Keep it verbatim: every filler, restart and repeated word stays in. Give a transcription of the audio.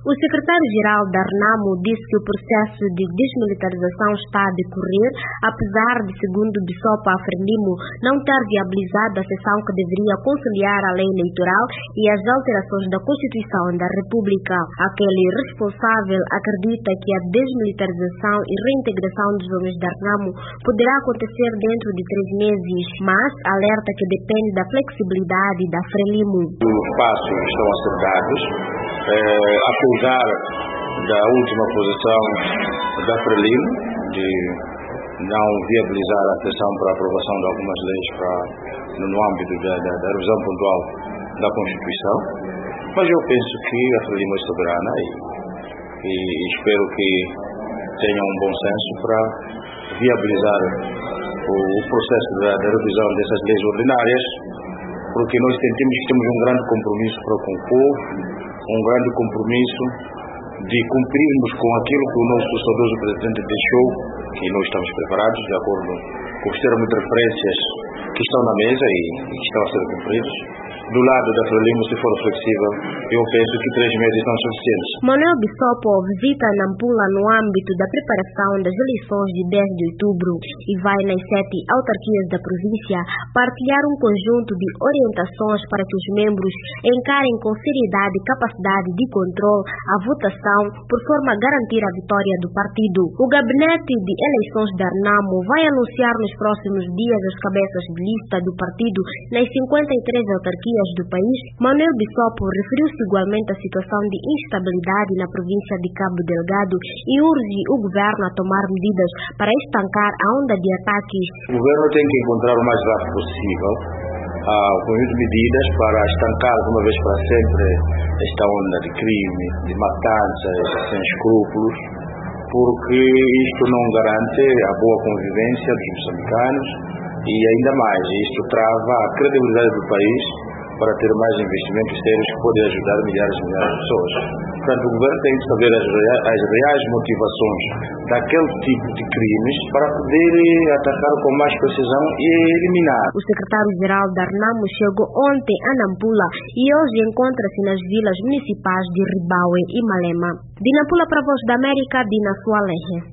O secretário-geral da RENAMO disse que o processo de desmilitarização está a decorrer, apesar de, segundo Bissopo Frelimo, não ter viabilizado a sessão que deveria conciliar a lei eleitoral e as alterações da Constituição da República. Aquele responsável acredita que a desmilitarização e reintegração dos homens da RENAMO poderá acontecer dentro de três meses, mas alerta que depende da flexibilidade da Frelimo. Os passos estão a ser dados. É, apesar da última posição da Frelimo de não viabilizar a sessão para a aprovação de algumas leis para, no, no âmbito da, da, da revisão pontual da Constituição, mas eu penso que a Frelimo é soberana e, e espero que tenha um bom senso para viabilizar o, o processo da, da revisão dessas leis ordinárias, porque nós sentimos que temos um grande compromisso para com o povo, um grande compromisso de cumprirmos com aquilo que o nosso saudoso presidente deixou, e nós estamos preparados, de acordo com os termos de referências que estão na mesa e, e que estão a ser cumpridos. Do lado da Frelimo, se for flexível, eu penso que três meses são suficientes. Manuel Bissopo visita Nampula no âmbito da preparação das eleições de dez de outubro e vai nas sete autarquias da província partilhar um conjunto de orientações para que os membros encarem com seriedade e capacidade de controle a votação por forma a garantir a vitória do partido. O gabinete de eleições da RENAMO vai anunciar nos próximos dias as cabeças de lista do partido nas cinquenta e três autarquias do país. Manuel Bissopo referiu-se igualmente à situação de instabilidade na província de Cabo Delgado e urge o governo a tomar medidas para estancar a onda de ataques. O governo tem que encontrar o mais rápido possível uh, o conjunto de medidas para estancar de uma vez para sempre esta onda de crime, de matanças sem escrúpulos, porque isto não garante a boa convivência dos moçambicanos e ainda mais, isto trava a credibilidade do país para ter mais investimentos sérios que podem ajudar milhares e milhares de pessoas. Portanto, o governo tem de saber as reais, as reais motivações daquele tipo de crimes para poder atacar com mais precisão e eliminar. O secretário-geral da RENAMO chegou ontem a Nampula e hoje encontra-se nas vilas municipais de Ribaue e Malema. De Nampula para a Voz da América, Dina Sualehe.